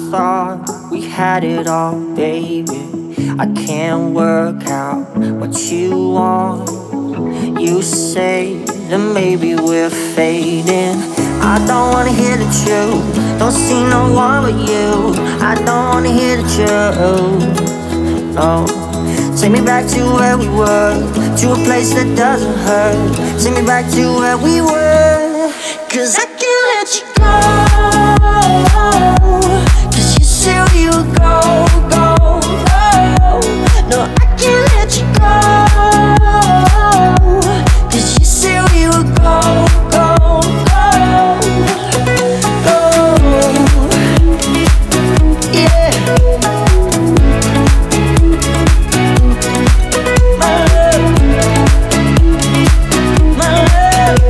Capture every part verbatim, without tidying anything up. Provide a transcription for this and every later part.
thought we had it all, baby. I can't work out what you want. You say that maybe we're fading. I don't wanna hear the truth. Don't see no one but you. I don't wanna hear the truth. No. Take me back to where we were, to a place that doesn't hurt. Take me back to where we were. Cause I can't let you go. Cause you said we would go, go, go. No, I can't let you go. Cause you said we would go, go, go, go. Yeah. My love, my love.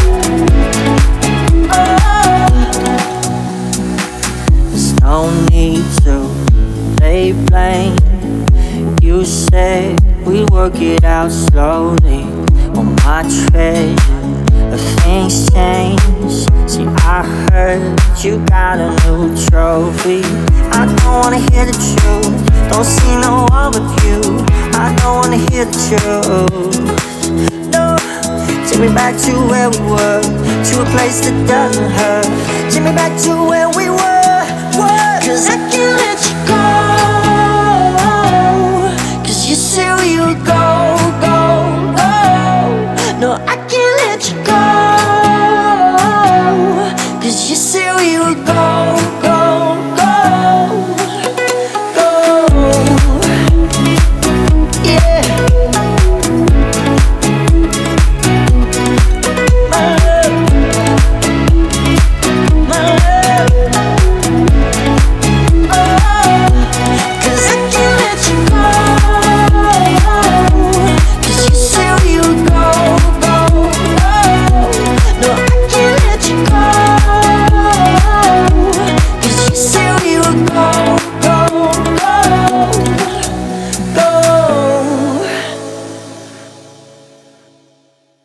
There's no need to lay blame. You said we work it out slowly. On my treasure, but things change. See, I heard you got a new trophy. I don't wanna hear the truth. Don't see no one but you. I don't wanna hear the truth. No. Take me back to where we were, to a place that doesn't hurt. Take me back to where we were.